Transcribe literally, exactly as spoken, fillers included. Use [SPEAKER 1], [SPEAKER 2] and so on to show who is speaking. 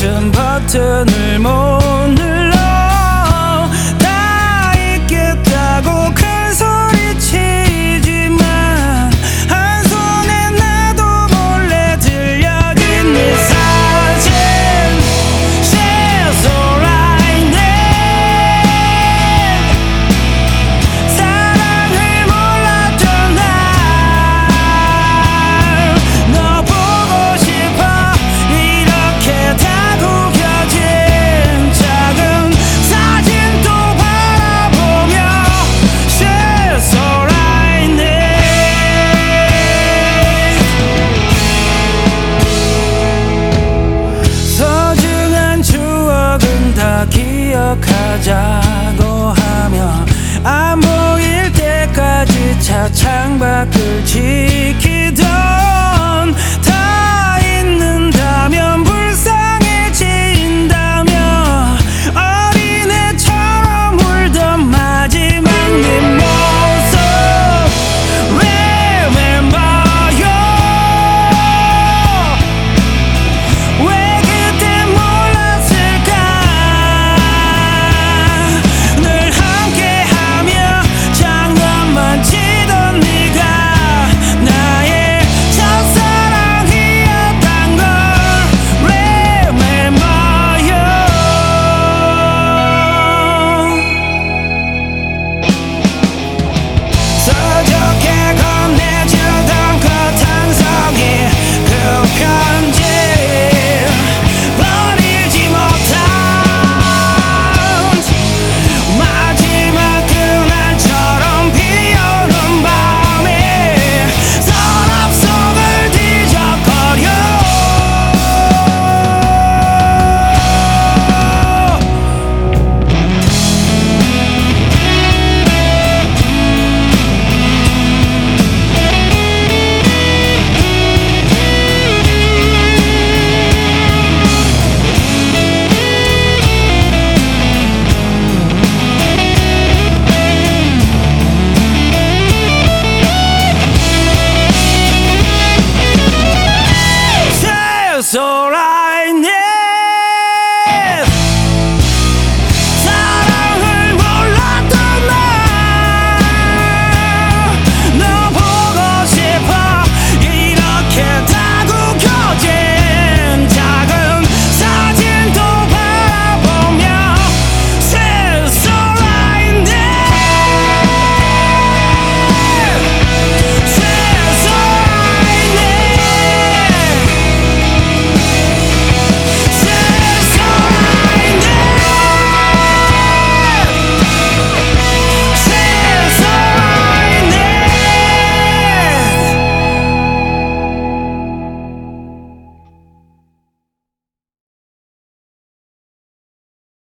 [SPEAKER 1] 버튼 버튼을 못 눌러 다 있겠다고 큰 소리 치지만 한 손에 나도 몰래 들려진 네 사진 She's alright 네 사랑을 몰랐던 날 너 보고 싶어 이렇게 다 구겨진 작은 사진도 바라보며 She's alright 네 소중한 추억은 다 기억하자고 하며 안 보일 때까지 차 창밖을 지키던 다 있는다면 불쌍해진다며 어린애처럼 울던 마지막 네 모습 Remember요 왜 그때 몰랐을까 늘 함께하며 장난만 치던 네가 나의 첫사랑이었단 걸 Remember요 서좋게 건네주던 거탕성이 그 편지 버리지 못한 마지막 그날처럼 비오는 밤에 서랍 속을 뒤적거려 She's alright